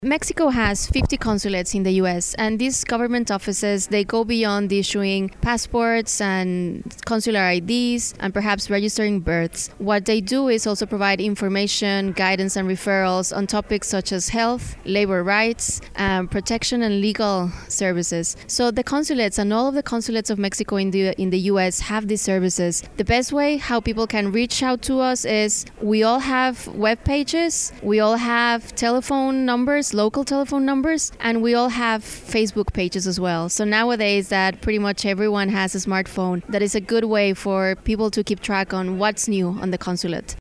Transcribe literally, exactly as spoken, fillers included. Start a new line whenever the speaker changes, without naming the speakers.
Mexico has fifty consulates in the U S, and these government offices, they go beyond issuing passports and consular I Ds and perhaps registering births. What they do is also provide information, guidance, and referrals on topics such as health, labor rights, um, protection, and legal services. So the consulates and all of the consulates of Mexico in the in the U S have these services. The best way how people can reach out to us is we all have web pages, we all have telephone numbers, local telephone numbers, and we all have Facebook pages as well. So nowadays that pretty much everyone has a smartphone, that is a good way for people to keep track on what's new on the consulate.